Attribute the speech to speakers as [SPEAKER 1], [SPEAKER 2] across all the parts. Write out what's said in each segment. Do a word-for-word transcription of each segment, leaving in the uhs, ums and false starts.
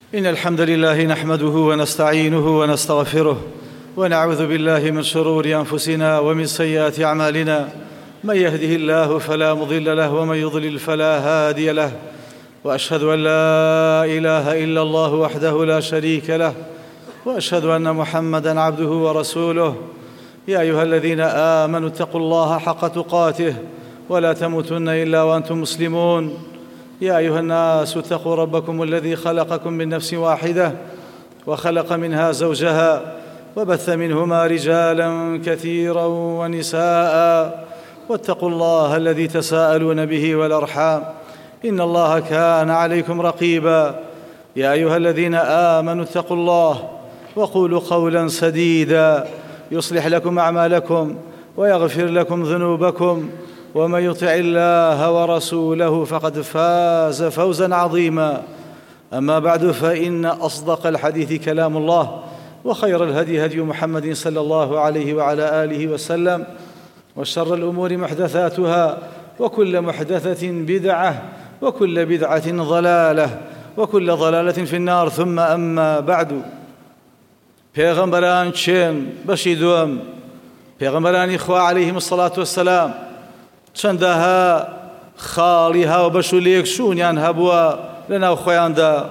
[SPEAKER 1] إن الحمد لله نحمده ونستعينه ونستغفره ونعوذ بالله من شرور أنفسنا ومن سيئات أعمالنا. من يهده الله فلا مضل له ومن يضلل فلا هادي له، وأشهد أن لا إله إلا الله وحده لا شريك له، وأشهد أن محمدًا عبده ورسوله. يا أيها الذين آمنوا اتقوا الله حق تقاته ولا تموتن إلا وأنتم مسلمون. يا أيها الناس اتقوا ربكم الذي خلقكم من نفس واحدة وخلق منها زوجها وبث منهما رجالا كثيرا ونساء، واتقوا الله الذي تساءلون به والأرحام إن الله كان عليكم رقيبا. يا أيها الذين آمنوا اتقوا الله وقولوا قولا سديدا يصلح لكم أعمالكم ويغفر لكم ذنوبكم، ومن يطع الله ورسوله فقد فاز فوزا عظيما. أما بعد، فإن أصدق الحديث كلام الله، وخير الهدي هدي محمد صلى الله عليه وعلى آله وسلم، وشر الأمور محدثاتها، وكل محدثة بدعة، وكل بدعة ضلالة، وكل ضلالة في النار. ثم أما بعد، پێغەمبەران چێن بەشی دووەم، پێغەمبەرانی خوا عەلەیهیم الصلاة والسلام چەندەها خاڵی هاوبەش و لێکشوونیان هەبووە لەناو خۆیاندا.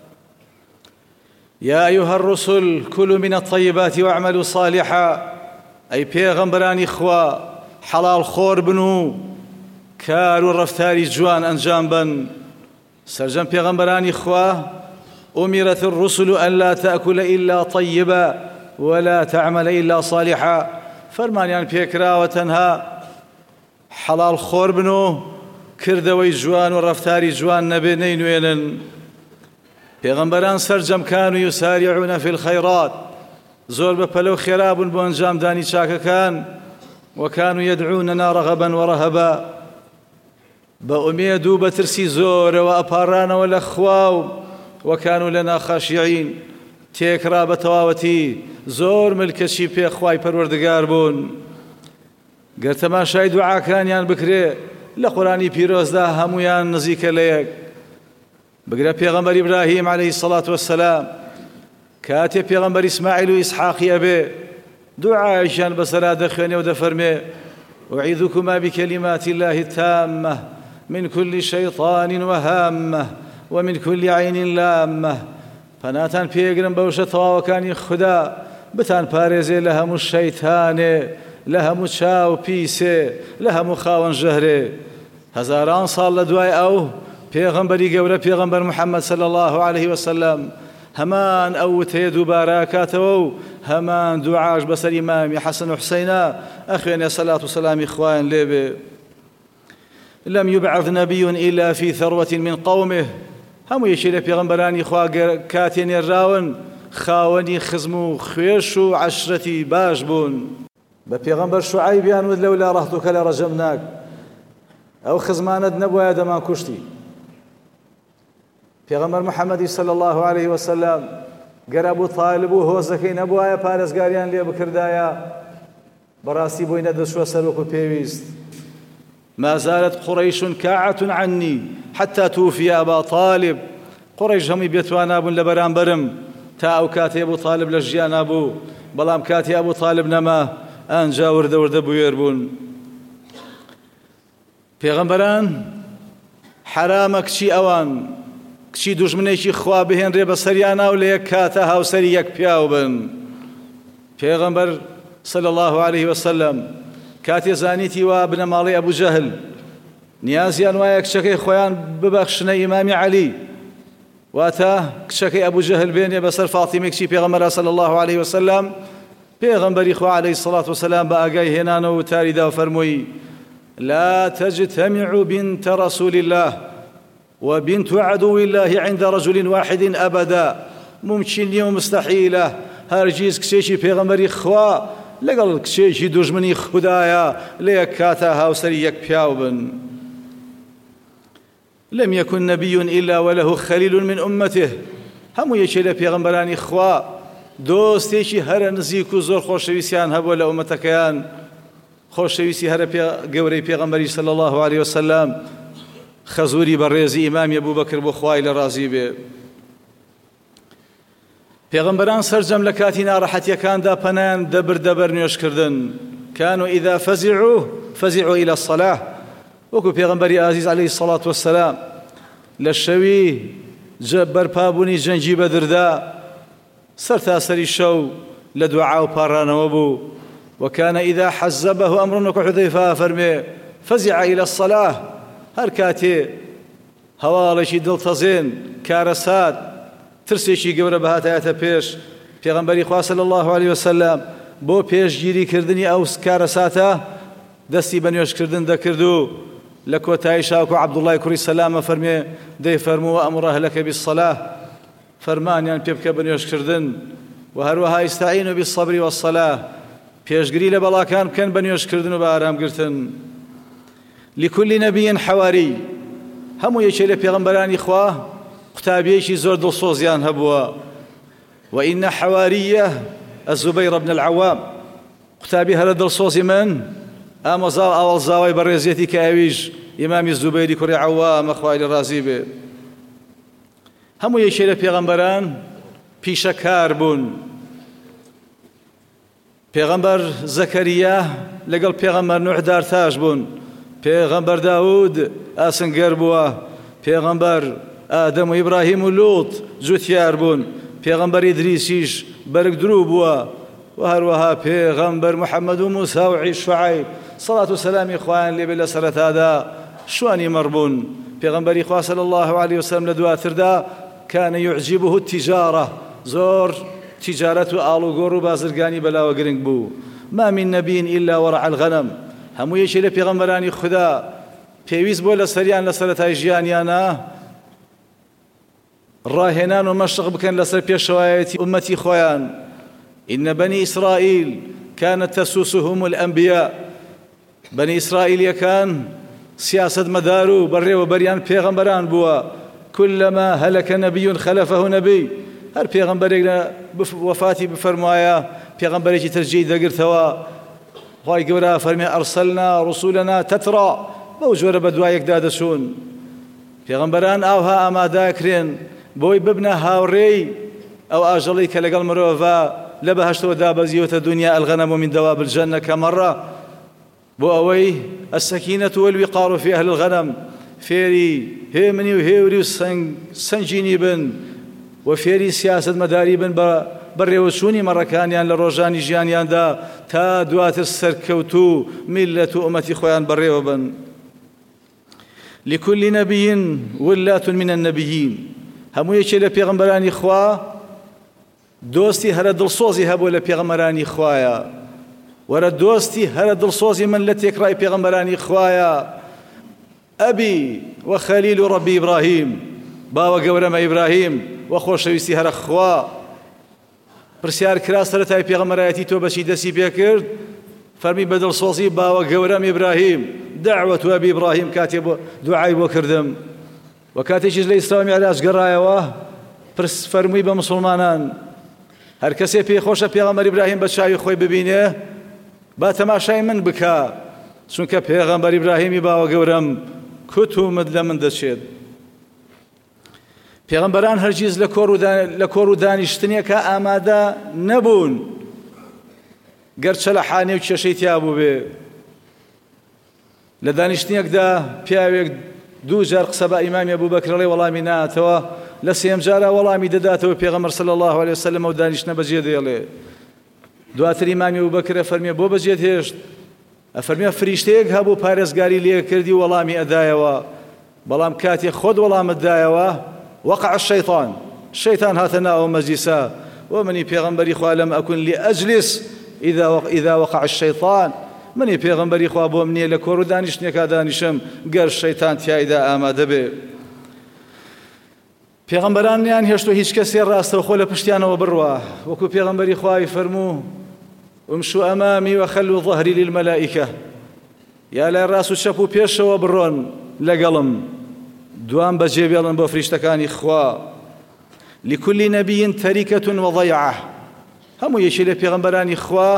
[SPEAKER 1] يا أيها الرسل كلوا من الطيبات واعملوا صالحا. أي پێغەمبەرانی خوا حەڵال خۆر بن و کار و ڕەفتاری جوان ئەنجام بن. سەرجەم پێغەمبەرانی خوا أمرت الرسل أن لا تأكل إلا طيبا ولا تعمل إلا صالحا. فرمانیان پێکراوە تەنها حەڵال خۆر بن و کردەوەی جوان و ڕەفتاری جوان نەبێ نەینوێنن. پێغەمبەران سەرجەمکان و یوساریعون فی الخەیڕات، زۆر بە پەلە و خێرا بوون بۆ ئەنجامدانی چاکەکان، وەکانوا یەدعونەنا ڕەغەبەن وەڕەهەبا، بە ئومێد و بە ترسی زۆرەوە ئەپارانەوە لە خوا و وەکانوا لەنا خاشیعین، تێکرا بە تەواوەتی زۆر ملکەچی پێ خوای پەروەردگار بوون. گەر تەماشای دوعاکانیان بکرێ لە قورئانی پیرۆزدا هەمویان نزیکە لە یەک. بگرە پێغەمبەر ئیبراهیم عەلەیهی الصلاة والسلام کاتێ پێغەمبەر ئیسماعیل و ئیسحاقی ئەبێ دوعایشیان بەسەرا دەخوێنێ و دەفەرمێ أعيذكما بكلمات الله التامة من كل شيطان وهامة ومن كل عين لامة. پەناتان پێگرم بەوشە تەواوەکانی خوددا بتان پارێزێ لە هەموو شەیتانێ، لە هەموو چاو پیسێ، لە هەموو خاوەن ژەهرێ. هەزاران ساڵ لە دوای ئەو پێغەمبەری گەورە پێغەمبەر محەممەد صلی الله عليه وسلم هەمان ئەو وتەیە دووبارە کاتەوە و هەمان دوعاش بەسەر ئیمامی حەسەن و حوسەینە ئەخوێنێ سەلات و سەلامی خوایان لێبێ. لم يبعث نبي إلا في ثروة من قومه. هەموو یەکێ لە پێغەمبەرانی خوا کاتێ نێراون خاوەنی خزم و خوێش و عەشرەتی باش بوون. بە پێغەمبەر شوعەیبیان وت لەولا ڕەحتوکە لە ڕەجەمناک، ئەو خزمانت نەبوایە دەمان کوشتی. پێغەمبەر محەممەدی صلی الله عليه وسلم گەر ئەبوو تاالب و هۆزەکەی نەبوایە پارێزگاریان لێ بکردایە، بەڕاستی بۆی نەدەچووە سەر وەکو پێویست. ما زالت قريش كاعة عني حتى توفي أبا طالب. قريش هەمووی بێتوانە بوون لە بەرامبەرم تا ئەو کاتێ ئەبوو تاالب لە ژیانە بوو، بەڵام کاتی ئەبوو تاالب نەما ئەنجا وردە وردە بوێر بوون. پێغەمبەران حرامە کچی ئەوان کچی دوژمنێکی خوا بهێنرێ بە سەریانە و لە یەک کاتە هاوسەری یەک پیاو بن. پێغەمبەر صلی الله عليه وسلم کاتێ زانیتی وا بنە ماڵی ئەبوو جەهل نیازیان وایە کچەکەی خۆیان ببەخشنە ئیمامی عەلی، واتە کچەکەی ئەبوو جەهل بێنێ بەسەر فاتیمەی کچی پێغەمبەر صلی الله عليه وسلم. پێغەمبەری خوا عەلەیهی الصلاة والسلام بە ئاگای هێنانەوە و تاریدا و فەرمووی لا تجتمع بنت رسول الله وبنت عدو الله عند رجل واحد أبدا. ممکن نیە و مستحیلە هەرگیز کچێکی پێغەمبەری خوا لەگەڵ کچێکی دوژمنی خودایە لە یەک کاتە هاوسەری یەک پیاو بن. لم يكن نبي إلا وله خليل من أمته. هەموو یەکێ لە پێغەمبەرانی خوا دۆستێکی هەرە نزیک و زۆر خۆشەویستیان هەبووە لە ئومەتەکەیان، خۆشەویستی هەرە گەورەی پێغەمبەری صلی الله عليه وسلم خەزوری بەڕێزی ئیمامی ئەبوو بەکر بۆ خوای لە ڕازی بێ. پێغەمبەران سەرجەم لە کاتی ناڕەحەتیەکاندا پەنایان دەبردە بەر نوێژکردن. كانوا إذا فزعوا فزعوا إلى الصلاة. وەکو پێغەمبەری ئازیز عەلەیهی الصلاة والسلام لە شەوی بەرپابوونی جەنگی بەدردا سەرتاسەری شەو لە دوعا و پاڕانەوە بوو. وكان إذا حزبه أمر وەکو حودەیفە فەرمێ فزع إلى الصلاة. هەر کاتێ هەواڵێکی دڵتەزێن کارەسات ترسێکی گەورە بەهاتایەتە پێش، پێغەمبەری خوا صلی الله عليه وسلم بۆ پێشگیریکردنی ئەو کارەساتە دەستی بە نوێژکردن دەکرد و لە کۆتایی شاوکو عەبدوڵڵای کوڕی سەلامە فەرمێ دەیفەرمووە ئەمڕە هەلەکە بالصلاة، فەرمانیان پێ بکە بە نوێژکردن و هەروەها ئیستەعینوا بالصەبر والصلاة، پێشگری لە بەڵاکان بکەن بە نوێژکردن و بە ئارامگرتن. لكل نبي حواري. هەموو یەکێ لە پێغەمبەرانی خوا قوتابیەکی زۆر دڵسۆزیان هەبووە. وإن حوارية الزبير بن العوام. قوتابی هەرە دڵسۆزی من ئامۆزا ئاوەڵزاوای بەڕێزیەتی کە ئەویش ئیمامی زوبەیری کوڕی عەوامە خوای لێ ڕازی بێ. هەموو یەکێ لە پێغەمبەران پیشەکار بوون. پێغەمبەر زەکەریا لەگەڵ پێغەمبەر نوح دارتاش بوون. پێغەمبەر داود ئاسنگەر بووە. پێغەمبەر ئادەم و ئیبراهیم و لوط جوتیار بوون. پێغەمبەر ئیدریسیش بەرگ درو بووە. و هەروەها پێغەمبەر محەممەد و موسا و عیسا و شوعەیب سەڵات و سەلامی خوایان لێبێ لە سەرەتادا شوانی مەڕبوون. پێغەمبەری خوا صلی الله عليه وسلم لە دواتردا كان يعجبه التجارة. زۆر تیجارەت و ئاڵوگۆڕ و بازرگانی بەلاوە گرنگ بوو. ما من نبي إلا ورع الغنم. هەموو یەکێ لە پێغەمبەرانی خوددا پێویست بۆ لە سەریان لە سەرەتای ژیانیانە ڕاهێنان و مەشق بکەن لەسەر پێشەوایەتی ئومەتی خۆیان. إن بني إسرائيل كانت تسوسهم الأنبياء. بني إسرائيل كان سياسة مدارو بري وبريان بيغمبران بوا. كلما هلك نبي خلفه نبي. هر بيغمبرنا وفاتي بفرمايا بيغمبري ترجي دقرتوا خواهي قورا فرمي أرسلنا رسولنا تترى بوجور بدوايك دادسون. بيغمبران أوها أما داكرين بوي ببنا هاوري أو أجلي كالقل مروفا لبهشت ودابزيوت الدنيا الغنم من دواب الجنة كمرة بوأوي السكينة والوقار في أهل الغنم. فيري هيمني وهيوري سنجيني بن وفيري سياسة مداري بن بريوسوني مرة كانيان لروجاني جيانيان دا تا دوات السركوتو ملة أمتي خويان بريو بن. لكل نبي ولاة من النبيين. همو يشي لبيغمبراني خوا دۆستی هەرە دڵسۆزی هەبوو لە پێغەمبەرانی خوایە. وەرە دۆستی هەرە دڵسۆزی من لە تێکڕای پێغەمبەرانی خوایە. ئەبی وەخەلیل و ڕەبی ئیبراهیم. باوە گەورەمە ئیبراهیم وە خۆشەویستی هەرە خوا. پرسیار کرا سەرەتای پێغەمبەرایەتی تۆ بەچی دەستی پێ کرد؟ فەرمی بە دڵسۆزی باوە گەورەم ئیبراهیم. دەعوەت ئەبی ئیبراهیم کاتێ بۆ دوعای بۆ کردم. و کاتێکیش لە ئیسرا و میعراج گەڕایەوە پرس فەرمووی بە مسڵمانان هەر کەسێ پێی خۆشە پێغەمبەر ئیبراهیم بە چاوی خۆی ببینێ با تەماشای من بکە، چونکە پێغەمبەر ئیبراهیمی باوە گەورەم کوتومت لە من دەچێت. پێغەمبەران هەرگیز لە کۆڕ و دانیشتنێکە ئامادە نەبوون گەرچە لە حانێ و کێشەی تیا بوو بێ. لە دانیشتنێکدا پیاوێک دوو جار قسە بە ئیمامی ئەبوبەکر وەڵامی ناتەوە، لە سێم جارە وەڵامی دەداتەوە پێغەمبەر صلی الله عليه وسلم و دانیشتنە بەجێ دێڵێ. دواتر ئیمامی ئەبوبەکر فەرمیێ بۆ بەجێت هێشت؟ ئەفەرمیێ فریشتەیەک هەبوو پارێزگاری لێ کردی وەڵامی ئەدایەوە، بەڵام کاتێ خۆت وەڵامت دایەوە وەقع الشەیطان، شەیطان هاتە ناو مەجلیسە ومنی پێغەمبەری خوا لەم ئەکون لأجلس إذا وقع الشەیطان. منی پێغەمبەری خوا بۆ منیە لە کۆڕ و دانیشتنێکا دانیشم گەر شەیطان تیایدا ئامادە بێ. پێغەمبەرانیان هێشتۆ هیچ کەسێ ڕاستەوخۆ لە پشتیانەوە بڕوە، وەکو پێغەمبەری خوای فەرموو امشوا ئەمامی وەخەلوا ظەهری للمەلائیکە، یا لای ڕاست و چەپ و پێشەوە بڕۆن لەگەڵم، دوام بەجێ بێڵن بۆ فریشتەکانی خوا. لكل نبي تەریکەة وضەیعە. هەموو یەکێ لە پێغەمبەرانی خوا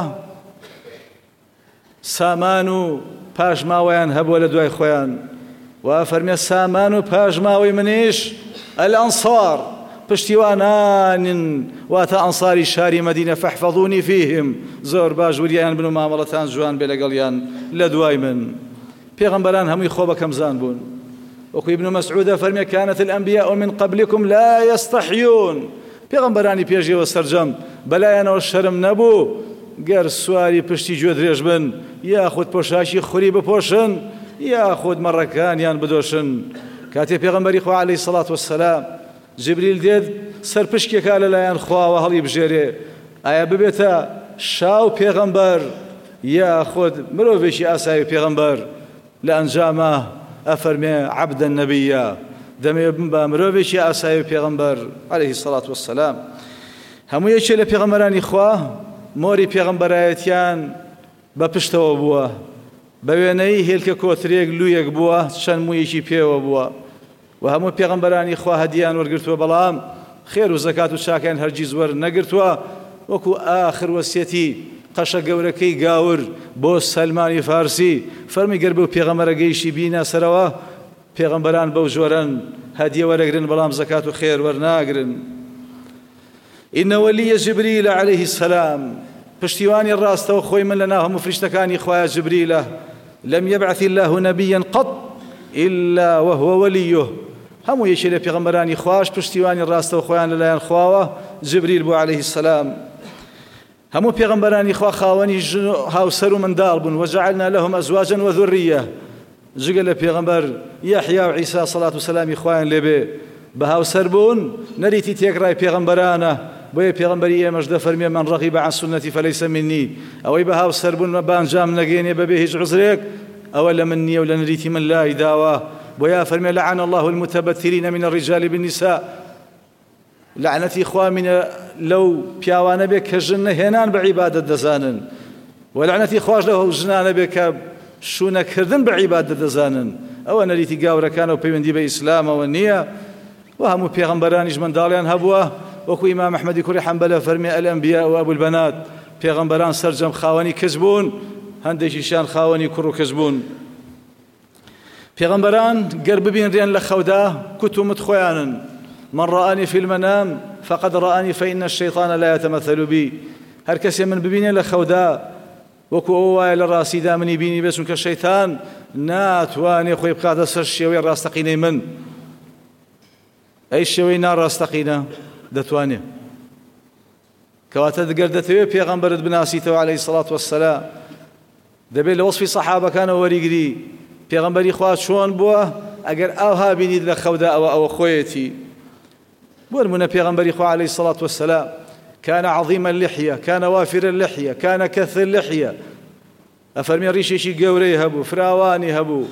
[SPEAKER 1] سامان و پاژماوەیان هەبووە لە دوای خۆیان، و فەرمیێ سامان و پاژماوەی منیش الأنصار پشتیوانان واتە ئەنساری شاری مەدینە فەحفەظونی فیهم زۆر باش وریان بن و مامەڵەتان جوان بێ لەگەڵیان لە دوای من. پێغەمبەران هەمووی خۆ بە کەمزان بوون. وەکو ئیبن مەسعود فەرمێ كانت الأنبياء من قبلكم لا يستحيون. پێغەمبەرانی پێشیەوە سەرجەم بەلایەنەوە شەرم نەبوو گەر سواری پشتی گوێ درێژ بن یاخود پۆشاکی خوری بپۆشن یاخود مەڕەکانیان بدۆشن. کاتێ پێغەمبەری خوا عەلەیهی سەڵات وەسەلام جبریل دێت سەر پشکێکا لەلایەن خواوە هەڵی بژێرێ ئایا ببێتە شاو پێغەمبەر یاخود مرۆڤێکی ئاسایی پێغەمبەر لە ئەنجامە ئەفەرمێ عەبدەن نەبیە دەمێ بم بە مرۆڤێکی ئاسایی پێغەمبەر عەلەیهی سەڵات وەسەلام. هەموو یەکێ لە پێغەمبەرانی خوا مۆری پێغەمبەرایەتیان بە پشتەوە بووە بە وێنەی هێلکە کۆترێک لوویەک بووە چەند موویەکی پێوە بووە و هەموو پێغەمبەرانی خوا هەدیان وەرگرتووە بەڵام خێر و زەکات و چاکیان هەرگیز وەرنەگرتووە وەکو ئاخر وەسیەتی قەشە گەورەکەی گاور بۆ سەلمانی فارسی فەرمی گەر بەو پێغەمبەرە گەیشتی بینە سەرەوە پێغەمبەران بەو جۆرەن هەدیە وەرەگرن بەڵام زەکات و خێر وەرناگرن. إن ولي جبريل عليه السلام پشتیوانی ڕاستەوە خۆی من لە ناو هەموو فریشتەکانی خوایە جبریلە لم يبعث الله نبيا قط إلا وهو وليه. هەموو یەکێ لە پێغەمبەرانی خوایش پشتیوانی ڕاستەوە خۆیان لەلایەن خواوە جبریل بوو عليه السلام. هەموو پێغەمبەرانی خوا خاوەنی هاوسەر و منداڵ بوون وجعلنا لهم أزواجا وذرية جگە لە پێغەمبەر یەحیا و عیسا سەڵات و سەلامی خوایان لێبێ بە هاوسەر بوون نەریتی تێکڕای پێغەمبەرانە بۆیە پێغەمبەری ئێمەش دەفەرمێ من رغب عن سنتي فليس مني ئەوەی بە هاوسەر بوون بانجام نەگەێنێ بەبێ هیچ عوزرێک ئەوە لە من نییە و لە نەریتی من لای داوە. بۆیە فەرمێ لعن الله المتبترين من الرجال بالنساء لعنەتی خوا منە لەو پیاوانە بێ کە ژن نەهێنان بە عیبادەت دەزانن و لعنەتی خوش لەو ژنانە بێ کە شوونەکردن بە عیبادەت دەزانن ئەوە نەریتی گاورەکانە و پەیوەندی بە ئیسلامەوە نییە. و هەموو پێغەمبەرانیش منداڵیان هەبووە وەکو ئیمام ئەحمەدی کوڕی حەنبەلە فەرمێ الأنبياء و ئەبو البەنات پێغەمبەران سەرجەم خاوەنی کەس بوون هەندێکیشیان خاوەنی کوڕ و کەس بوون. پێغەمبەران گەر ببینرێن لە خەودا کوتومت خۆیانن من رآني في المنام فقد رآني فإن الشيطان لا يتمثل بي. هەر کەسێ من ببینێ لە خەودا وەکو ئەو وایە لە ڕاستیدا منی بینی بێ چونکە شەیتان ناتوانێ خۆی بخاتە سەر شێوەی ڕاستەقینەی من. ئەی شێوەی ناڕاستەقینە دەتوانێ کەواتە دەگەر دەتەوێت پێغەمبەرت بناسیتەوە عەلەیهی سەڵات وەسەلام دەبێت لە وەسفی سەحابەکانەوە وەریگری پێغەمبەری خوا چۆن بووە ئەگەر ئاوها بینیت لە خەودا ئەوە ئەوە خۆیەتی. بۆ نمونە پێغەمبەری خوا عەلەیهی سەڵات وەسەلام كان عظيم اللحية كان وافر اللحية كان كث اللحية ئەفەرمێ ڕیشێکی گەورەی هەبوو فراوانی هەبوو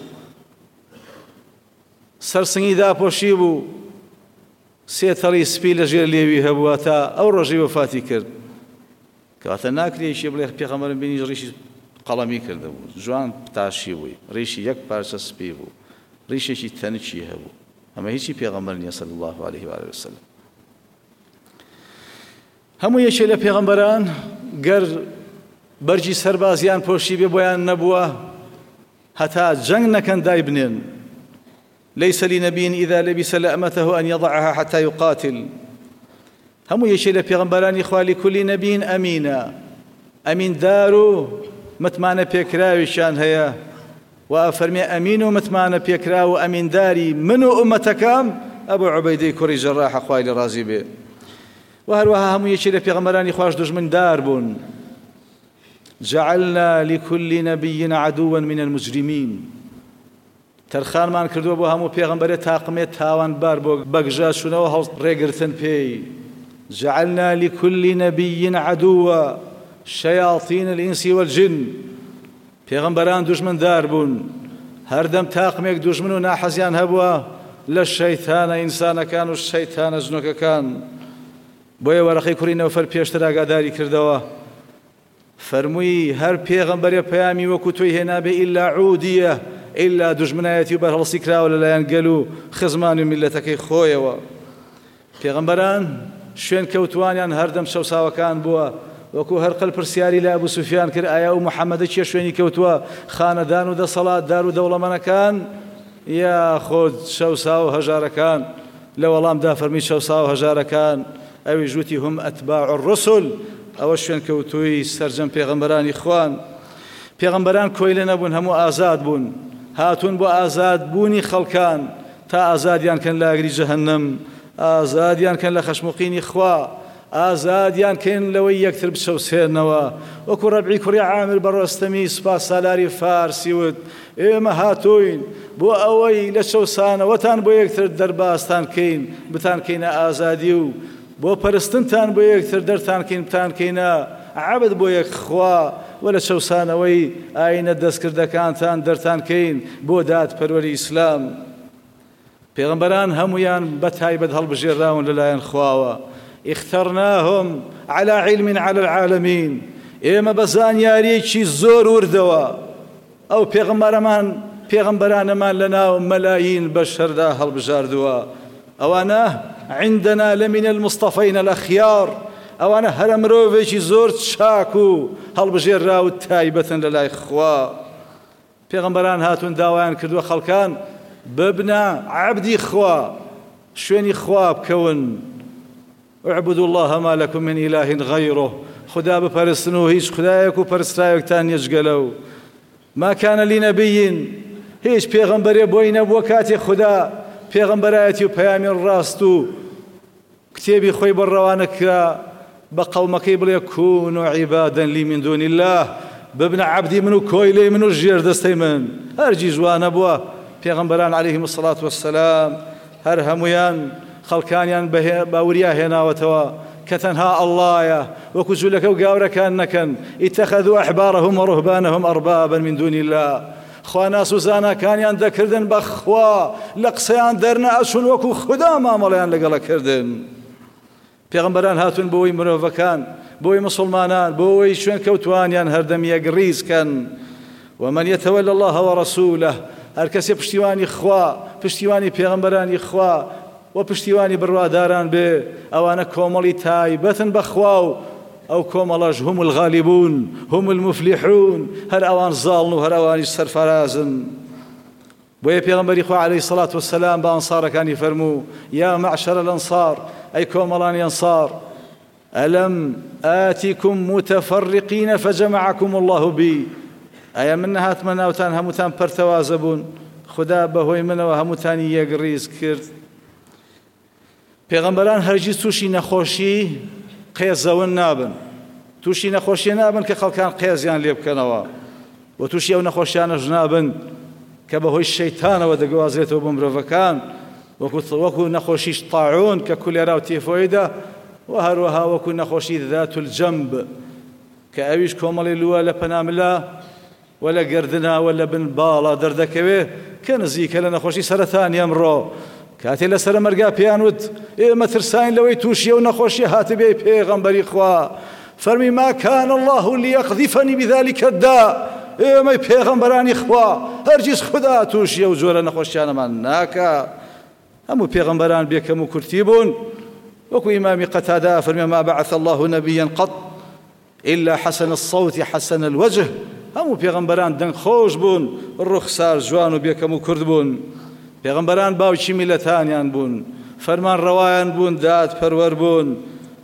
[SPEAKER 1] سەرسنگی داپۆشی بوو سێ تەڵی سپی لەژێر لێوی هەبووە تا ئەو ڕۆژەی وەفاتی کرد. کەواتە ناکرێشی بڵێ پێغەمبەرم بینی ڕیشی قەڵەمی کرده بوو جوان پتاشی بووی ڕیشی یەک پارچە سپی بوو ڕیشێکی تەنکی هەبوو ئەمە هیچی پێغەمبەر نییە صلی الله عليه و آله وسلم. هەموو یەکێ لە پێغەمبەران گەر بەرجی سەربازیان پۆشی بێ بۆیان نەبووە هەتا جەنگ نەکەن دای بنێن. ليس لنبي إذا لبس لأمته أن يضعها حتى يقاتل. هەموو یەکێ لە پێغەمبەرانی خوا لكل نبي أمينا ئەمین دار و متمانە پێکراویشان هەیە و ئەفەرمێ ئەمین و متمانە پێکرا و ئەمینداری من و ئومەتەکەم ئەبوو عوبەیدەی کوڕی جەڕاح خوای لێ ڕازی بێ. و هەروەها هەموو یەکێ لە پێغەمبەرانی خوش دوژمندار بوون. جعلنا لكل نبي عدوا من المجرمين. تەرخانمان کردووە بۆ هەموو پێغەمبەرێ تاقمێت تاوانبار بۆ بەگژاشونەوە هەڵ ڕێگرتن پێی. جعلنا لكل نبي عدوا شياطين الإنس والجن. پێغەمبەران دوژمندار بوون هەردەم تاقمێک دوژمن و ناحەزیان هەبووە لە شەیتانە ئینسانەکان و شەیتانە ژنۆکەکان. بۆیە وەرەقەی کوڕی نەوفەل پێشتر ئاگاداری کردەوە فەرمووی هەر پێغەمبەرێ پەیامی وەکو تۆی هێنابێ ئیلا عودیە ئیلا دوژمنایەتی و بەرهەڵسی کراوە لەلایەن گەل و خزمان و میلەتەکەی خۆیەوە. پێغەمبەران شوێن کەوتوانیان هەردەم شەوساوەکان بووە وەکو هەرقەل پرسیاری لە ئەبوو سوفیان کرد ئایا و محەممەدە چیە شوێنی کەوتووە خانەدان و دەسەڵات دار و دەوڵەمەنەکان یا خۆت شەوسا و هەژارەکان. لە وەڵامدا فەرمی شەوسا و هەژارەکان ئەوی ژووتی هم ئەتباع الرسل ئەوە شوێن کەوتووی سەرجەم پێغەمبەرانی خوان. پێغەمبەران کۆی لێ نەبوون، هەموو ئازاد بوون، هاتوون بۆ ئازادبوونی خەڵکان تا ئازادیان کەن لە ئاگری جەهەنەم، ئازادیان کەن لە خەشموقینی خوا، ئازادیان کەن لەوەی یەکتر بچەوسێنەوە. وەکو ڕەبعی کوڕی عامر بەڕۆستەمی سوپاس سالاری فارسی وت ئێمە هاتوین بۆ ئەوەی لە چەوسانەوەتان بۆ یەکتر دەرباستان کەین بتان کەینە ئازادی و بۆ پەرستنتان بۆ یەکتر دەرتان کەین بتان کەینە عەبد بۆ یەک خوا، و لە چەوسانەوەی ئاینە دەستکردەکانتان دەرتان کەین بۆ دادپەروەری ئیسلام. پێغەمبەران هەمویان بە تایبەت هەڵبژێراون لەلایەن خواوە. اخترناهم على علم على العالمين، ئێمە بە زانیاریەکی زۆر وردەوە ئەو پێغەمبەرەمان پێغەمبەرانەمان لە ناو مەلایین بەشەردا هەڵبژاردووە. ئەوانە عندنا لمن المصطفين الأخيار، ئەوانە هەرە مرۆڤێکی زۆر چاک و هەڵبژێرا و تایبەتن لە لای خوا. پێغەمبەران هاتوون داوایان کردووە خەڵکان ببنە عەبدی خوا، شوێنی خوا بکەون. اعبدوا الله ما لكم من إله غيره، خدا بپەرستن و هیچ خدایەک و پەرسترایەکتان نیەجگەلەو. ما كان لنبي، هیچ پێغەمبەرێ بۆی نەبووە کاتێک خدا پێغەمبەرایەتی و پەیامی ڕاست و کتێبی خۆی بەڕەوانە کرا بە قەومەکەی بڵێ كونوا عبادا لي من دون الله، ببنە عەبدی من و کۆی لێی من و ژێر دەستەی من. هەرگی جوانە بووە پێغەمبەران عەلەیهیم السەڵات وەسسەلام هەر هەمویان خەڵکانیان باوریا هێناوەتەوە کە تەنها ئەڵڵایە، وەکو جوولەکە و گاورەکان نەکەن. ئیتەخەذوا ئەحبارەهم وڕهبانەهم ئەربابا من دون الله، خواناس و زاناکانیان دەکردن بە خوا، لە قسەیان دەرنەئەچوون وەکو خدا مامەڵەیان لەگەڵەکردن. پێغەمبەران هاتوون بۆی مرۆڤەکان، بۆی مسلمانان، بۆی شوێن کەوتوانیان هەردەم یەکڕیزکەن. ومن يتولى الله ورسوله، هەر کەسێ پشتیوانی خوا، پشتیوانی پێغەمبەرانی خوا و پشتیوانی بڕواداران بێ، ئەوانە کۆمەڵی تایبەتن بە خوا و ئەو کۆمەڵەش هم الغالبون هم المفلحون، هەر ئەوان زاڵن و هەر ئەوانیش سەرفەرازن. بۆیە پێغەمبەری خوا عەلەیهی سەڵات وەسسەلام بە ئەنسارەکانی فەرموو یا معشەر الأنصار، ئەی کۆمەڵانی ئەنسار، ئەلەم ئاتیکم متفەڕقین فەجەمەعەکم الله بی، ئەیە من نەهاتمە ناوتان هەمووتان پەرتەوازە بوون، خدا بەهۆی منەوە هەمووتانی یەکڕیز کرد. پێغەمبەران هەرگیز تووشی نەخۆشی قێزەون نابن، تووشی نەخۆشیە نابن کە خەڵکان قێزیان لێ بکەنەوە، و تووشی ئەو نەخۆشیانەش نابن کە بەهۆی شەیتانەوە دەگوازرێتەوە بۆ مرۆڤەکان، وەکو نەخۆشیش تاعون کە کولێرا و تیفۆیدە، و هەروەها وەکو نەخۆشی ذات الجەنب کە ئەویش کۆمەڵی لووە لە پەناملا و لە گردنا و لە بن باڵا دەردەکەوێ کە نزیکە لە نەخۆشی سەرەتانی ئەمڕۆ. کاتێ لەسەر مەرگا پێیان وت ئێمە ترساین لەوەی تووشیە و نەخۆشیە هاتبێ پێغەمبەری خوا، فەرمی ما كان الله ليقذفني بذلك الداء، ئێمەی پێغەمبەرانی خوا هەرگیز خدا تووشیە و جۆرە نەخۆشیانەمان ناکا. هەموو پێغەمبەران بێکەم و کورتی بوون، وەکو ئیمامی قەتادا فەرمی ما بعث الله نبيا قط إلا حسن الصوت حسن الوجه، هەموو پێغەمبەران دەنگخۆش بوون، ڕوخسار جوان و بێکەم و کورد بوون. پێغەمبەران باوکی میلەتانیان بوون، فەرمان ڕەوایان بوون، دادپەروەر بوون،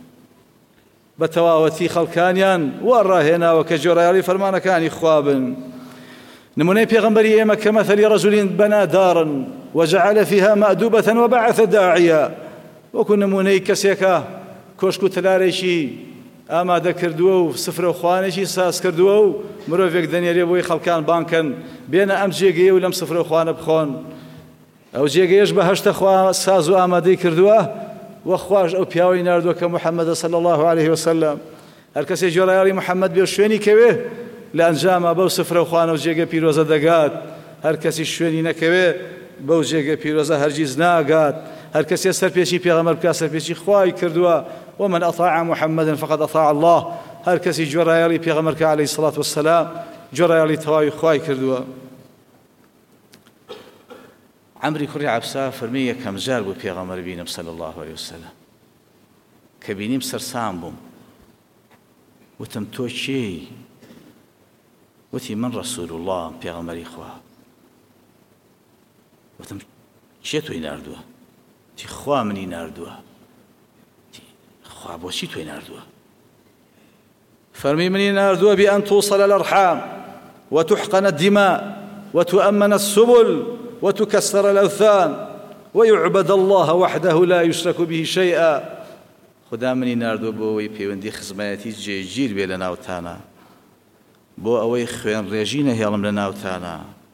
[SPEAKER 1] بە تەواوەتی خەڵکانیان وا ڕاهێناوە کە جۆرایەڵی فەرمانەکانی خوا بن. نمونەی پێغەمبەری ئێمە کەمەثەلی ڕەجولین بەنا دارن وجعل فيها مأدوبة وبعث داعيا، وەکو نمونەی کەسێکە کۆشک و تلارێکی ئامادە کردووە و سفرە و خوانێکی ساز کردووە و مرۆڤێک دەنێرێ بۆی خەڵکان بانکەن بێنە ئەم جێگەیە و لەم سفرە و خوانە بخۆن. ئەو جێگەیەش بە هەشتە خوا ساز و ئامادەی کردووە، و خوش ئەو پیاوەی ناردووە کە محەممەدە صلی الله عليه وسلم. هەر کەسێ جۆرایەڵی محەممەد بێ شوێنی کەوێ لە ئەنجامە بەو سفرە و خوانە و جێگە پیرۆزە دەگات، هەر کەسی شوێنی نەکەوێ بەو جێگە پیرۆزە هەرگیز ناگات. هەر کەسێ سەرپێچی پێغەمبەر بکات سەرپێچی خوای کردووە، ومن أطاع محمدا فقد أطاع الله، هەر کەسی جۆرایەڵی پێغەمبەر کە عەلەیهی سەڵات وەسسەلام جۆرایەڵی تەواوی خوای کردووە. عمری کوڕی عەبسا فەرمی یەکەم جار بوو پێغەمبەر بینم صلی الله عليه وسلم، کە بینیم سەرسام بووم، وتم تۆ چی؟ وتی من ڕەسوول الله پێغەمبەری خوا. وتم چێ تۆی ناردووە؟ تی خوا منی ناردووە خوا بۆچی تۆی ناردووە فەرمی منی ناردووە بأن توصل الأرحام وتحقن الدماء وتؤمن السبل وتكسر الأوثان ويعبد الله وحده لا يشرك به شيئا خدا منی ناردووە بۆ ئەوەی پەیوەندی خزمەتی جێگیر بێ لە ناوتانە بۆ ئەوەی خوێن ڕێژی نەهێڵم لە ناوتانە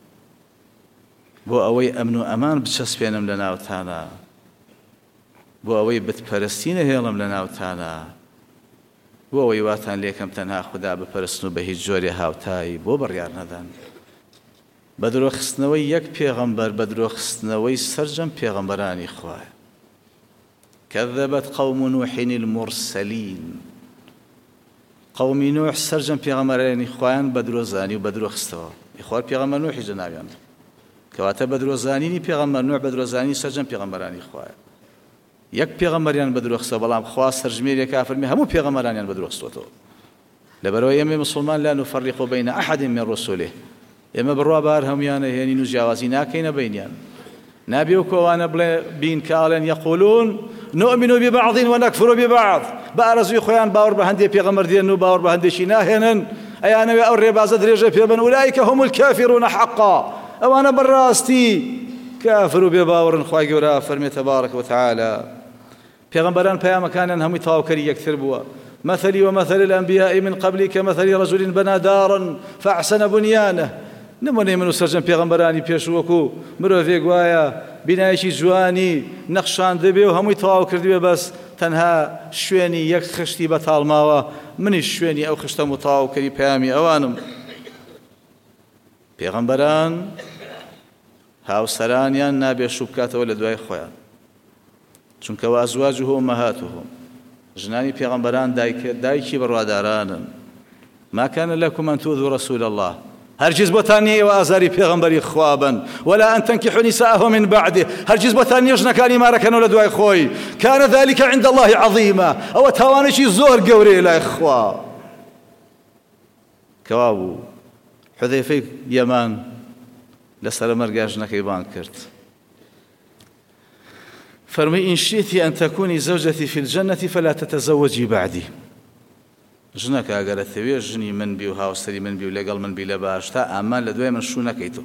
[SPEAKER 1] بۆ ئەوەی ئەمن و ئەمان بچەسپێنم لە ناوتانە بۆ ئەوەی بتپەرستی نەهێڵم لە ناوتانە بۆ ئەوەی واتان لێکەم تەنها خدا بپەرستن و بە هیچ جۆرێ هاوتایی بۆ بڕیار نەدەن بە درۆخستنەوەی یەک پێغەمبەر بە درۆخستنەوەی سەرجەم پێغەمبەرانی خوایە كذبت قوم نوح المرسلين قومی نوح سەرجەم پێغەمبەرانی خوایان بە درۆزانی و بە درۆخستەوە ئیخوار پێغەمبەر نوحی جەنابیان کەواتە بە درۆزانینی پێغەمبەر نوح بە درۆزانی سەرجەم پێغەمبەرانی خوایە یەک پێغەمبەریان بە درۆخستەوە بەڵام خوا سەرژمێرێکا فەرمی هەموو پێغەمبەرانیان بە درۆخستوەتەوە لەبەرەوەی ئێمە موسڵمان لا نفەرق بین ئەحەد من رسوله ئێمە بڕوا بار هەمویانە هێنین و جیاوازی ناکەینە بینیان نابێ و کۆوانە بڵێ بین کاڵێن یەقولون نؤمن ببعض ونكفر ببعض بارزوی خۆیان باوەڕ بە هەندێک پێغەمبەر دێن و باوەڕ بە هەندێکی ناهێنن ئەیانەوێ ئەو ڕێبازە درێژە پێبن ئولئیکە هم الکافرون حقا ئەوانە بەڕاستی کافر و بێ باوەڕن خوای گەورە فەرمێ تەبارەک وتعالى پێغەمبەران پەیامەکانیان هەمووی تەواوکەری یەکتر بووە مثلي ومثل الأنبياء من قبلي كمثل رجل بنى دارا فأحسن بنيانه نمونەی من و سەرجەم پێغەمبەرانی پێش وەکو مرۆڤێک وایە بینایەکی جوانی نەخشان دەبێ و هەمووی تەواو کردبێ بەس تەنها شوێنی یەک خشتی بەتاڵماوە منیش شوێنی ئەو خشتەم و تەواوکەری پەیامی ئەوانم پێغەمبەران هاوسەرانیان نابێ شوو بکاتەوە لە دوای خۆیان چونکە وازواجه ئومەهاتهم ژنانی پێغەمبەران دایکی بڕوادارانن ما كان لكم أن تؤذوا رسول الله هرگز بۆتان نییە ئێوە ئازاری پێغەمبەری خوا بن ولا أن تنكحوا نساءه من بعده هرگز بۆتان نییە ژنەکانی مارەکەنەوە لە دوای خۆی كان ذلك عند الله عظيما ئەوە تاوانێکی زۆر گەورەیە لای خوا کەوا بوو حودەیفەی یەمان لەسەر مەرگا ژنەکەی بان کرد فەرمووی إن شئت أن تكوني زوجتي في الجنة فلا تتزوجي بعدي ژنەکە ئەگەرە تەوێ ژنی من بی و هاوسەری من بی و لەگەڵ من بی لە باشتا ئامان لە دوای من شوو نەکەیتەوە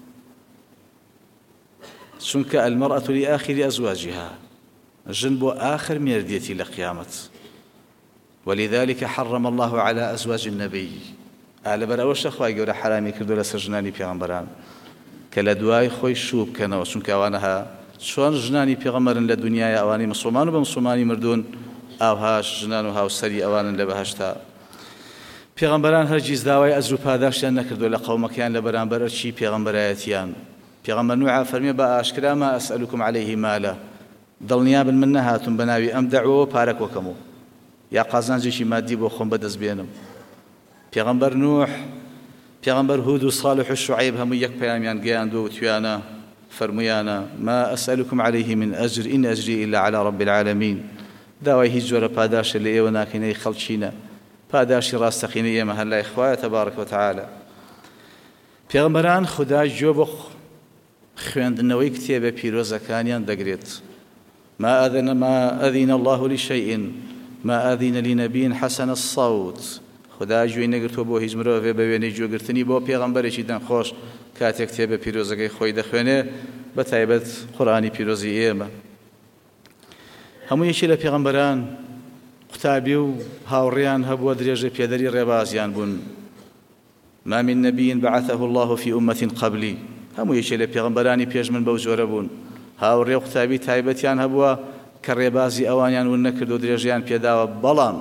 [SPEAKER 1] چونکە المرأة لآخر أزواجها ژن بۆ آخر مێردێتی لە قیامەت ولذلك حرم الله على أزواج النبي لەبەر ئەوەشە خوای گەورە حرامی کردو لەسەر ژنانی پێغەمبەران کە لە دوای خۆی شوو بکەنەوە چونکە ئەوانەها چۆن ژنانی پێغەمبەرن لە دنیای ئەوانی مسڵمان و بە مسڵمانی مردوون ئاوهاش ژنان و هاوسەری ئەوانن لە بەهەشتا پێغەمبەران هەرگیز داوای ئەجر و پاداشتیان نەکردو لە قەومەکەیان لە بەرامبەر چی پێغەمبەرایەتیان پێغەمبەر نوح فەرمێ بە ئاشکرا ما ئەسئەلوکم عەلەیهی مالە دڵنیابن من نەهاتوم بە ناوی ئەم دەعوەوە پارەک وەکەمەوە یا قازانجێکی مادی بۆ خۆم بەدەست بێنم پێغەمبەر نوح پێغەمبەر هود و صالح و شوعەیب هەموو یەک پەیامیان گەیاندووە و تویانە فەرموویانە ما ئەسئەلوکم عەلەیهی من ئەجر ئین ئەجری ئیلا عەلا رەب العالەمین داوای هیچ جۆرە پاداشە لە ئێوە ناکەینەی خەڵچینە پاداشی ڕاستەقینەی ئێمە هەر لای خوایە تەبارەک وتعالە پێغەمبەران خودای گوێ بۆ خوێندنەوەی کتێبە پیرۆزەکانیان دەگرێت ما أذن ما أذن الله لشيء ما أذن لنبي حسن الصوت خدا گوێی نەگرتووە بۆ هیچ مرۆڤێ بە وێنەی گوێگرتنی بۆ پێغەمبەرێکی دەنخۆش کاتێک کتێبە پیرۆزەکەی خۆی دەخوێنێ بە تایبەت قورئانی پیرۆزی ئێمە هەموو یەکی لە پێغەمبەران قوتابی و هاوڕێیان هەبووە درێژە پێدەری ڕێبازیان بوون ما من نبي بعثه الله في أمة قبلي هەموو یەکێ لە پێغەمبەرانی پێش من بەو جۆرە بوون هاوڕێ و قوتابی تایبەتیان هەبووە کە ڕێبازی ئەوانیان ون نەکرد و درێژیان پێداوە بەڵام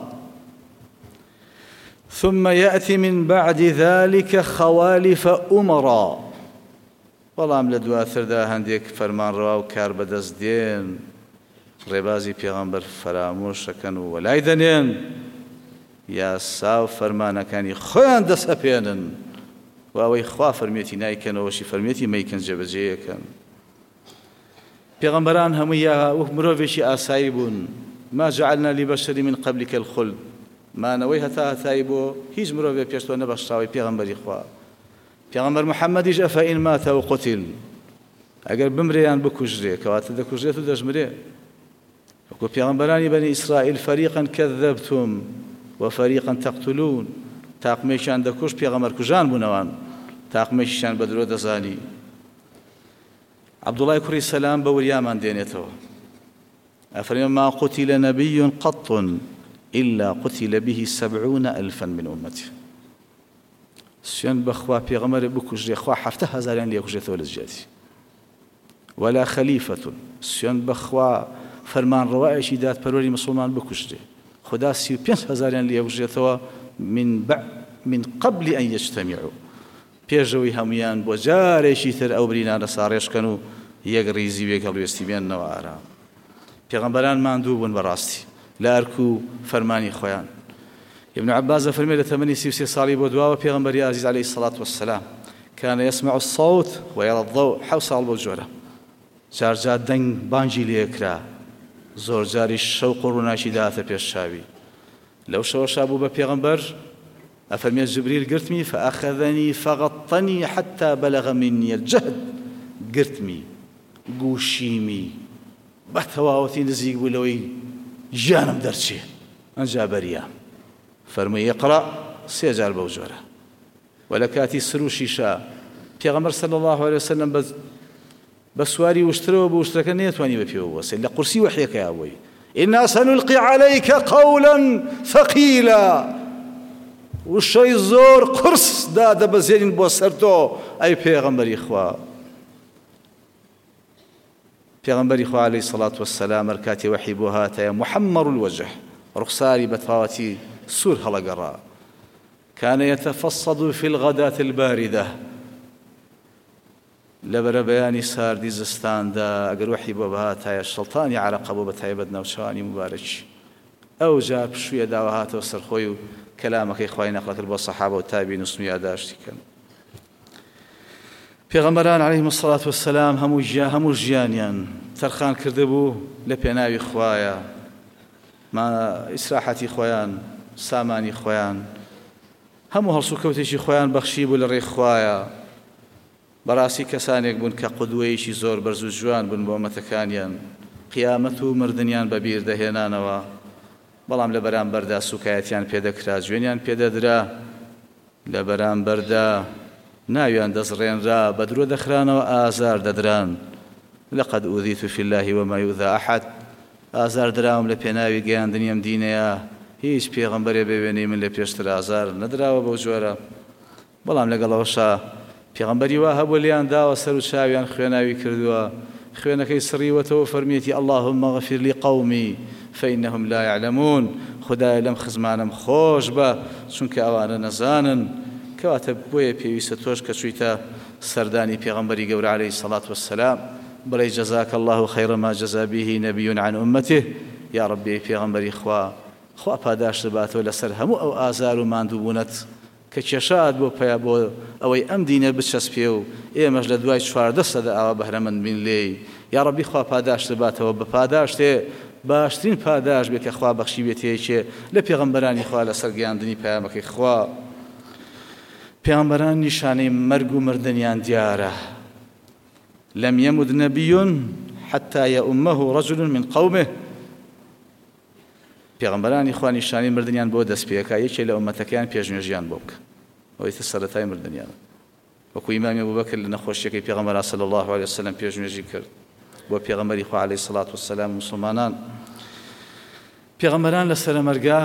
[SPEAKER 1] ثم يأتي من بعد ذلك خوالف أمراء بەڵام لە دواتردا هەندێک فەرمانڕەوا و کار بەدەست دێن ڕێبازی پێغەمبەر فەرامۆشەکەن و وەلای دەنێن یاسا و فەرمانەکانی خۆیان دەسەپێنن و ئەوەی خوا فەرمێتی نایکەنەوەشی فەرمێتی مەیکەن جێبەجێیەکەن پێغەمبەران هەمووی وەک مرۆڤێکی ئاسایی بوون ما جعلنا لبشر من قبلك الخلد مانەوەی هەتا هەتایی بۆ هیچ مرۆڤێ پێش تۆ نەبەخشاوی پێغەمبەری خوا پێغەمبەر محەممەدیش ئەفەئین ماتە و قوتیل ئەگەر بمرێیان بکوژرێ کەواتە دەکوژرێت و دەژمرێ وەکو پێغەمبەرانی بەنی ئیسرائیل فەریقەن کەذەبتم وفەریقەن تەقتولون تاقمێکیان دەکوژ پێغەمبەر کوژان بوونەوان تاقمێکیشیان بە درۆ دەزانی عەبدوڵای کوڕی سەلام بە وریامان دێنێتەوە ئەفەرمێ ما قتل نبي قط إلا قتل به سبعون ألفا من أمته سوێن بەخوا پێغەمبەر بکوژرێ خوا حەفتە هەزاریان لێکوژێتەوە لە جیاتی ولا خەلیفەة سوێن بەخوا فەرمانڕەوایەکی دادپەروەری مسلمان بکوژرێ خدا سی و پێنج هەزاریان لێکوژێتەوە من بعد من قبل أن يجتمعوا پێشەوەی هەمویان بۆ جارێکی تر ئەو برینانە ساڕێشکەن و یەک ڕیزی وێک هەڵوێستی بێننەوە ئارام پێغەمبەران ماندوو بوون بەڕاستی لە ئەرک و فەرمانی خۆیان ابن عباس فەرمێ لە تەمەنی سی و سێ ساڵی بۆ دواوە پێغەمبەری عەزیز عەلەیهی الصەلاة وەسسەلام كان يسمع الصوت ويرى الضوء حەوت ساڵ بەو جۆرە جار جار دەنگ بانگی لێکرا زۆر جاری شەوق و ڕووناکی داهاتە پێش چاوی لەو شەوەشا بوو بە پێغەمبەر أفرمي جبريل قرتمي فأخذني فغطني حتى بلغ مني الجهد قرتمي قوشيمي بتواوتي نزيق بلوي جانم درشي أنجا بريا فرمي يقرأ سيجار بوجوره ولكاتي سروشي شا پیغمبر صلى الله عليه وسلم بس بسواري واشتروا بوشتركن يتواني بفيه وسيل لقرسي وحيك يا أبوي إنا سنلقي عليك قولا ثقيلا وشي زور قرص دادا بزين بوسرتو أي پیغمبر إخوة پیغمبر إخوة عليه الصلاة والسلام مركاتي وحي بوهاتا محمر الوجه رخصاري بتفاوتي سور هلقرا كان يتفصد في الغداة الباردة لبر بياني سار دي زستان دا اگر وحي بوهاتا الشلطاني على قبوبة عبدنا وشاني مبارك أو جاب شوية داوهاتا وسرخوي كلامك إخواني نقلت البو الصحابة والتابعين اسمي أداشتي كان پیغمبران عليهم الصلاة والسلام همو جا همو جيانيان ترخان كردبو لبيناوي خوايا ما إسراحتي خويان ساماني خويان همو هرسو كوتيشي خويان بخشيبو لري خوايا براسي كسانيك بون كقدويشي زور برزو جوان بون بومتكانيان قيامتو مردنيان ببير دهينانوا بەڵام لە بەرامبەردا سوکایەتیان پێدەکرا جوێنیان پێدەدرا لە بەرامبەردا ناویان دەزڕێنرا بە درۆ دەخرانەوە ئازار دەدران لەقەد ئوذیت فی الله وما یؤذى ئەحەد ئازار دراوم لە پێناوی گەیاندنیم دینەیە هیچ پێغەمبەرێ بێوێنەی من لە پێشتر ئازار نەدراوە بەو جۆرە بەڵام لەگەڵەوەشا پێغەمبەری وا هەبوو لیان داوە سەر و چاویان خوێناوی کردووە خوێنەکەی سڕیوەتەوە فەرمیێتی اللهم اغفر لقومي فإنهم لا يعلمون خدای لەم خزمانم خۆش بە چونکە ئەوانە نەزانن کەواتە بۆیە پێویستە تۆش کە چوویتە سەردانی پێغەمبەری گەورە عليه الصلاة والسلام بڵێ جەزاک الله خير ما جزا به نبي عن أمته یا ربی پێغەمبەری خوا خوا پاداش دەباتەوە لەسەر هەموو ئەو ئازار و ماندووبوونەت کە کێشات بۆ پیا بۆ ئەوەی ئەم دینە بچەسپێ و ئێمەش لە دوای چواردە سەدە ئاوا بەهرەمەند بین لێی یا ربی خوا پاداش دەباتەوە بە پاداش تێ باشترین پاداش بێت کە خوا بەخشی بێتەیەکێ لە پێغەمبەرانی خوا لەسەر گەیاندنی پەیامەکەی خوا پێغەمبەران نیشانەی مەرگ و مردنیان دیارە لەم یەمد نەبی حتى يؤمه رجل من قومه پێغەمبەرانی خوا نیشانەی مردنیان بۆ دەست پێکا یەکێ لە ئومەتەکەیان پێشنوێژیان بۆ بکە ئەوەی سەرەتای مردنیان وەکو ئیمامی ئەبوبەکر لە نەخۆشیەکەی پێغەمبەر صلی الله عليه وسلم پێشنوێژی کرد بۆ پێغەمبەری خوا عليه الصلاة والسلام مسلمانان پێغەمبەران لە سەرمەرگا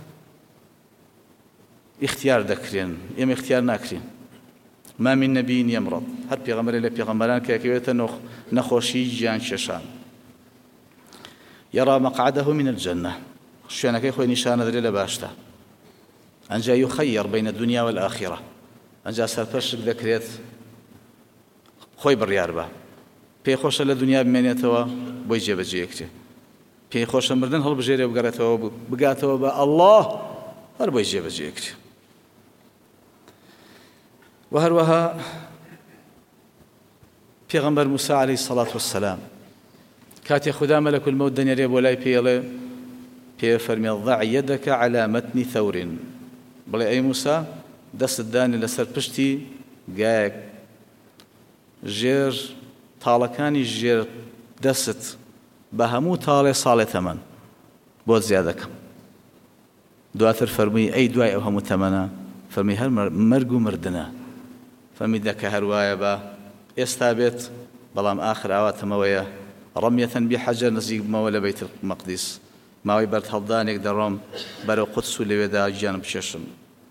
[SPEAKER 1] اختیار دەکرێن ئێمە اختیار ناکرین ما من نبي يمرض هەر پێغەمبەرێک لە پێغەمبەران کە یەکەوێتە نەخۆشی گیان کێشان يرى مقعده من الجنة شوێنەکەی خۆی نیشانە درێ لە باشتە ئەنجا يخير بين الدنيا والآخرة ئەنجا سەرپەرشت دەکرێت خۆی بڕیار بە پێی خۆشە لە دنیا بمێنێتەوە بۆی جێبەجێکرێ پێی خۆشە مردن هەڵبژێرێ بگەڕێتەوە بگاتەوە بە ئەڵڵاه هەر بۆی جێبەجێکرێ و هەروەها پێغەمبەر موسى عليه الصلاة والسلام كاتي خدا ملك الموت دنيا بۆ لای پێڵێ پێ فەرمێ ضع يدك على متن ثور بڵێ ئەی موسى دەستت دانی لەسەر پشتی گایەک ژێر تاڵەکانی ژێر دەست بە هەموو تاڵێ ساڵێ تەمەن بۆ زیادەکەم. دواتر فەرمووی ئەی دوای ئەو هەموو تەمەنە فەرمی هەر مەرگ و مردنە. فەرمی دەکە هەروایە بە ئێستا بێت بەڵام ئاخر ئاواتەمەوەیە ڕەمیەتەن بحەجەر نزیک بمەوە لە بەیت المەقدیس ماوەی بەرد هەڵدانێک دەڕۆم بەرەو قودس و لەوێدا گیانم بچێشم.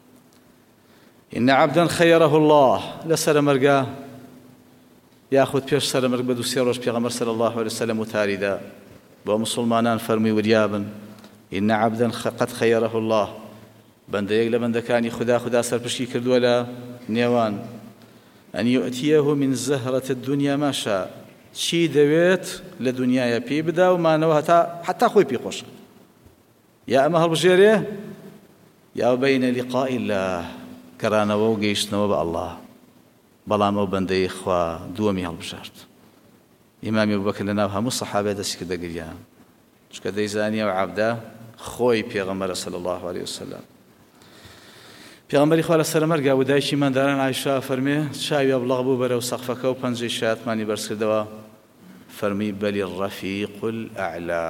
[SPEAKER 1] إن عبدا خيره الله لسر مرقا ياخذ بيش سر مرق بدو سيروش بيغمر صلى الله عليه وسلم وتاريدا ومسلمانان فرمي وريابا إن عبدا قد خيره الله بند يقل بند كان خدا خدا سر بشي كرد ولا نيوان أن يؤتيه من زهرة الدنيا ما شاء شي دويت لدنيا يبي بدا وما نوهتا حتى خوي بيقوش يا أما هالبجيريه يا بين لقاء الله کەرانەوە و گەیشتنەوە بە ئەڵڵا بەڵام ئەو بەندەی خوا دووەمی هەڵبژارد. ئیمامی ئەبوبەکر لەناو هەموو سەحابە دەستی کردە گریان چونکە دەیزانی ئەو عەبدە خۆی پێغەمبەرە صلی الله عليه وسلم. پێغەمبەری خوا لەسەر مەرگا و دایکی منداران عایشا فەرمێ چاوی ئەبڵەغ بوو بەرەو سەقفەکە و پەنجەی شایەتمانی بەرز کردەوە فەرمی بەلی الرەفیق الأعلا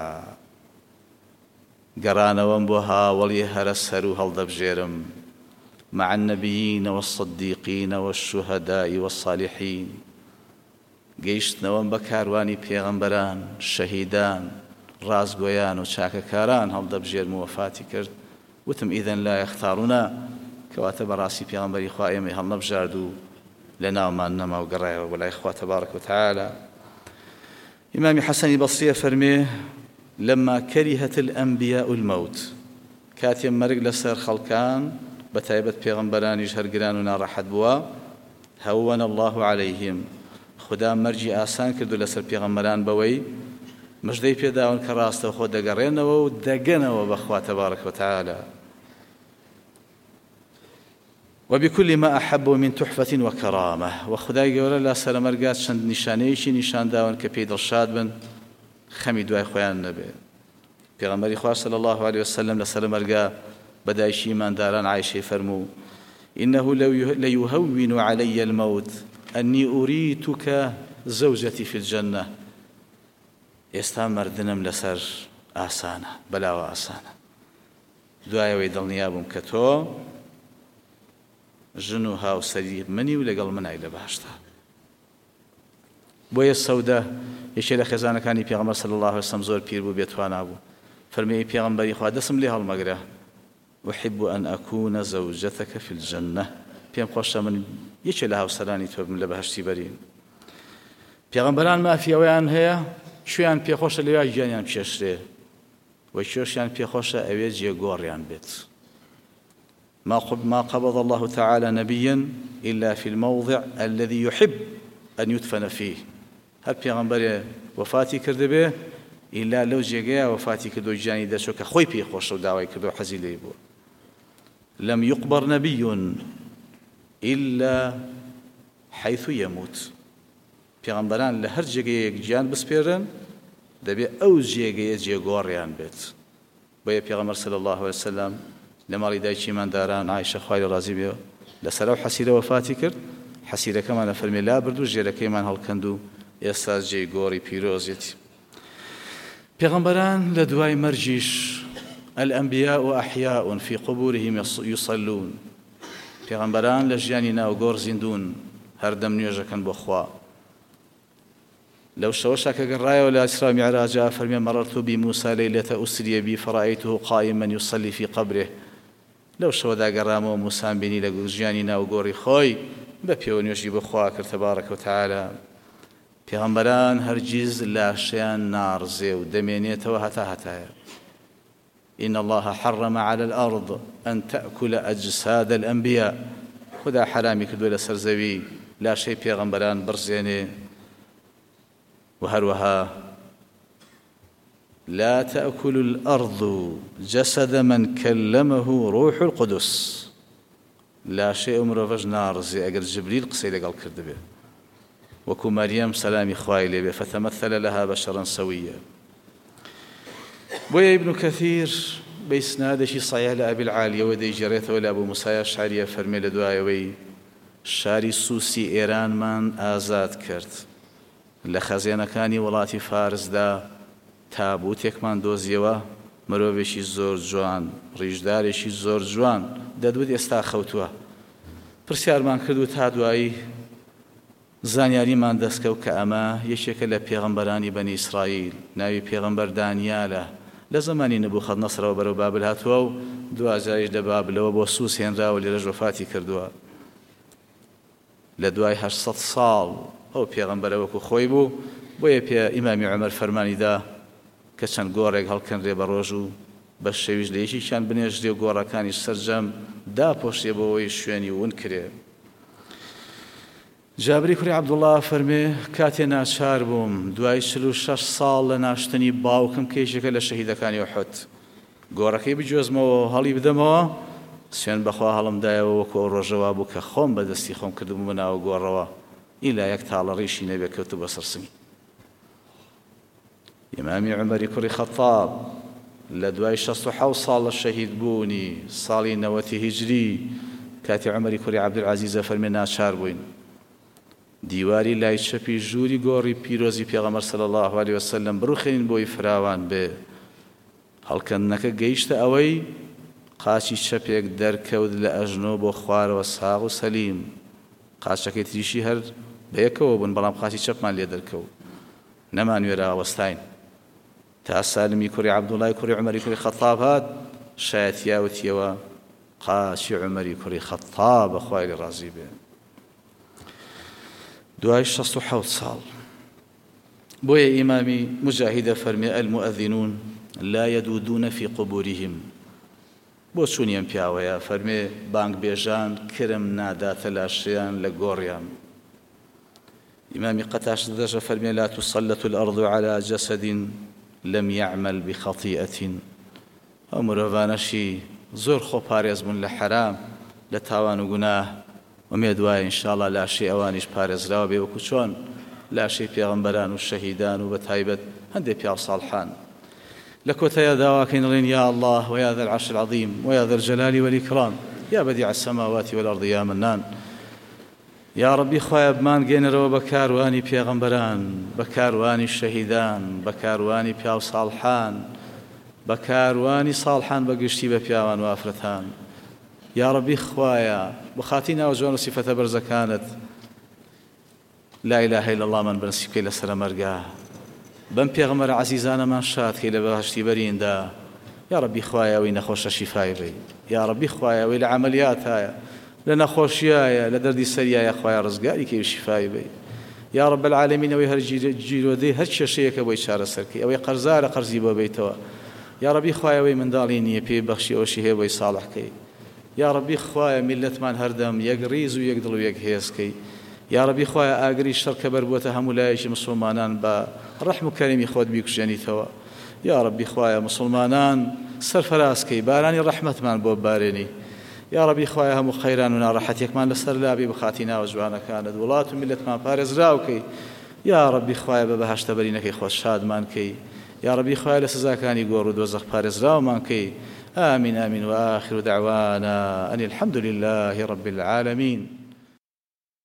[SPEAKER 1] گەڕانەوەم بۆ هاوڵی هەرە سەر و هەڵدەبژێرم مع النبيين والصديقين والشهداء والصالحين گەیشتنەوەم بە کاروانی پێغەمبەران شەهیدان ڕازگۆیان و چاکەکاران هەڵدەبژێرم و وەفاتی کرد. وتم ئیدەن لا یەختاڕونا کەواتە بەڕاستی پێغەمبەری خوا ئێمەی هەڵنەبژارد و لە ناومان نەما و گەڕایەوە بەلای خوا تەبارەک وتعالى. ئیمامی حەسەنی بەسریە فەرمێ لما كرهت الأنبياء الموت کاتێ مەرگ لەسەر خەڵکان بەتایبەت پێغەمبەرانیش هەرگران و ناڕەحەت بووە هەوەنە الله عليهم خدا مەرجی ئاسان کردو لەسەر پێغەمبەران بەوەی مژدەی پێداون کە ڕاستە خۆ دەگەڕێنەوە و دەگەنەوە بەخوا تەبارەک وتعالى. وبكل ما أحب من تحفة وكرامة وخدای گەورە لە سەر مەرگات چەند نیشانەیەکی نیشانداون کە پێی دڵشاد بن خەمی دوای خۆیان نەبێ. پێغەمبەری خوا صلی الله عليه وسلم لەسەر مەرگا بدايشي من داران عايشة فرمو إنه ليهون علي الموت أني أريتك زوجتي في الجنة يستمر دنم لسر آسانة بلا آسانة دعاء ويدل نيابم كتو جنوها وسريب مني ولقل منعي لبهشتا بويا السوداء يشيل خزانة كان يبيغمر صلى الله عليه وسلم زور بير بو بيتوانا بو فرمي يبيغمبر يخوى دسم لها المقرأ أحب أن أكون زوجتك في الجنة بيام خوشا من يشي لها وسلاني توب من لبهشتي برين بيغمبران ما في أويان هي شويان بي خوشا ليوا جانيان بششري وشوشيان بي خوشا أويج يقوريان بيت ما ما قبض الله تعالى نبيا إلا في الموضع الذي يحب أن يدفن فيه هل بيغمبر وفاتي كردبه إلا لو جيجا وفاتي كدو جاني دشو كخوي بي خوشا وداوي كدو حزيلي بو لم يقبر نبي إلا حيث يموت پیغمبران لهر جگه جان بسپیرن دبی او جگه جگوریان بیت بیا پیغمبر صلی الله علیه وسلم لماری دایچی من داران عایشه خوای راضی بیا لسرو حسیره وفاتی کرد حسیره کمان فرمی لا بردو جلکی من هل کندو استاز جگوری پیروزیت پیغمبران لدوای مرجیش الأنبياء أحياء في قبورهم يصلون پیغمبران لجياننا وقور زندون هردم نيوجا كان بخوا لو شوشا كقرايا ولا إسراء معراجا فرمي مررت بموسى ليلة أسري بي فرأيته قائما يصلي في قبره لو شو ذا قرامو موسى بني لجياننا وقوري خوي ببيون يجي بخوا كر تبارك وتعالى پیغمبران هرجز لا شيان نار زيو دمينيته وهتا هتايا إن الله حرم على الأرض أن تأكل أجساد الأنبياء خدا حرامي كدولة سرزوي لا شيء بيغمبران برزيني وهروها لا تأكل الأرض جسد من كلمه روح القدس لا شيء مرفج نار زي أقل جبريل قصير قال كردبه وكو مريم سلامي خوايلي فتمثل لها بشرا سويا بويا ابن كثير بإسنادشي صحيح لأبي العالية ودي جريته ولا أبو موسى الأشعري فرمي لدعاوي شاري سوسي إيران من آزاد كرت لە خەزێنەکانی وڵاتی فارسدا تابوتێکمان دۆزیەوە، مرۆڤێکی زۆر جوان، ڕیژدارێکی زۆر جوان دەدوت ئێستا خەوتووە. پرسیارمان کردو تا دوایی زانیاریمان دەستکەوت کە ئەمە یەکێکە لە پێغەمبەرانی بەنی ئیسرائیل، ناوی پێغەمبەر دانیالە، لە زمانی نەبوخەدنەسرەوە بەرەو بابل هاتووە و دوازاریش لە بابلەوە بۆ سووس هێنراوە، لێرەش وەفاتی کردووە. لە دوای هەشت سەد ساڵ ئەو پێغەمبەرە وەکو خۆی بوو، بۆیە پێ ئیمامی عومەر فەرمانیدا کە چەند گۆڕێک هەڵکەنرێ بە ڕۆژ و بە شەویش لە یەکێکیان بنێژرێ و گۆڕەکانی سەرجەم داپۆشێ بەوەی شوێنی ون کرێ. جابری کوڕی عەبدوڵڵا فەرمێ کاتێ ناچار بووم دوای چل و شەش ساڵ لە ناشتنی باوکم کە یەکێکە لە شەهیدەکانی ئوحود، گۆڕەکەی بجۆزمەوە هەڵی بدەمەوە، سوێن بەخوا هەڵمدایەوە وەکو ئەو ڕۆژەوا بوو کە خۆم بەدەستی خۆم کردبوومە ناو گۆڕەوە، ئیلا یەک تاڵە ڕیشی نەبێ کەوتو بە سەرسنگی. ئیمامی عومەری کوڕی خەتاب لە دوای شەست و حەوت ساڵ لە شەهید بوونی ساڵی نەوەتی هیجری کاتی عومەری کوڕی عەبدولعەزیزە فەرمێ ناچار بووین دیواری لای چەپی ژووری گۆڕی پیرۆزی پێغەمبەر صلی الله علیه وسلم بڕوخێنین بۆی فراوان بێ. هەڵکەندنەکە گەیشتە ئەوەی قاچی چەپێک دەرکەوت لە ئەژنۆ بۆ خوارەوە ساغ و سەلیم، قاچەکەی تریشی هەر بەیەکەوە بوون، بەڵام قاچی چەپمان لێ دەرکەوت، نەمانوێرا وەستاین تا سالمی کوڕی عەبدوڵڵای کوڕی عومەری کوڕی خەتاب هات، شایەتیاوتیەوە قاچی عومەری کوڕی خەتاب بەخوای لێ ڕازی بێ. دوای شەست و حەوت ساڵ بۆیە ئیمامی مجاهیدە فەرمێ المؤذنون لا يدودون في قبورهم، بۆ چوونیان پیاوەیە فەرمێ بانگ بێژان کرم ناداتە لاشیان لە گۆڕیان. ئیمامی قەتاش دەژە فەرمێ لا تسلط الأرض على جسد لم يعمل بخطيئة، ئەو مرۆڤانەشی زۆر خۆپارێز بوون لە حەرام لە تاوان و گوناه، ومێدوایە ئینشاءڵڵا لاشەی ئەوانیش پارێزراوە بێ وەکو چۆن لاشەی پێغەمبەران و شەهیدان و بە تایبەت هەندێک پیاو ساڵحان. لە کۆتەیە داواکەین دەڵێن یا الله ويا ذا العرش العظيم ويا ذا الجلال والإكرام يا بديع السماوات والأرض يا منان. یا ربی خوایە بمان گێنەرەوە بە کاروانی پێغەمبەران، بە کاروانی شەهیدان، بە کاروانی پیاو ساڵحان، بە کاروانی ساڵحان بەگشتی بە پیاوان و ئافرەتان. یا ربی خوایە بخاتی ناو جوان و سیفەتە بەرزەکانت لا إله إلا الله من بنسیب کەی لەسەر مەرگا، بەم پێغەمبەرە عەزیزانەمان شاد کەی لە بەهەشتی بەریندا. یا ربی خوایە ئەوەی نەخۆشە شیفای بێ، یا ربی خوایە ئەوەی لە عەمەلیاتایە لە نەخۆشیایە لە دەردی سەریایە خوایە ڕزگاری کەی شیفای بێ. یا رب العالمین ئەوەی هەر گیرۆدەی هەر کێشەیەکە بۆی چارەسەرکەی، ئەوەی قەرزارە قەرزی بۆ بیتەوە. یا ربی خوایە ئەوەی منداڵی نییە پێی بەخشی ئەوشی هەیە بۆی ساڵحکەی. یا ربی خوایە میلەتمان هەردەم یەک ڕیز و یەک دڵ و یەک هێزکەی. یا ربی خوایە ئاگری شەڕ کە بەربووەتە هەموو لایەکی مسلمانان بە ڕەحم و کەرەمی خۆت بیکوژێنیتەوە. یا ربی خوایە مسلمانان سەرفەرازکەی، بارانی ڕەحمەتمان بۆ بارێنی. یا ربی خوایە هەموو خەیران و ناڕەحەتێکمان لەسەر لابێ بخاتی ناوە جوانەکانت، وڵات و میلەتمان پارێزراوکەی. یا ربی خوایە بە بەهەشتە بەرینەکەی خۆش شادمان کەی. یا ربی خوایە لە سزاکانی گۆڕ و دۆزەخ پارێزراومان کەی. آمين آمين وآخر دعوانا أن الحمد لله رب العالمين.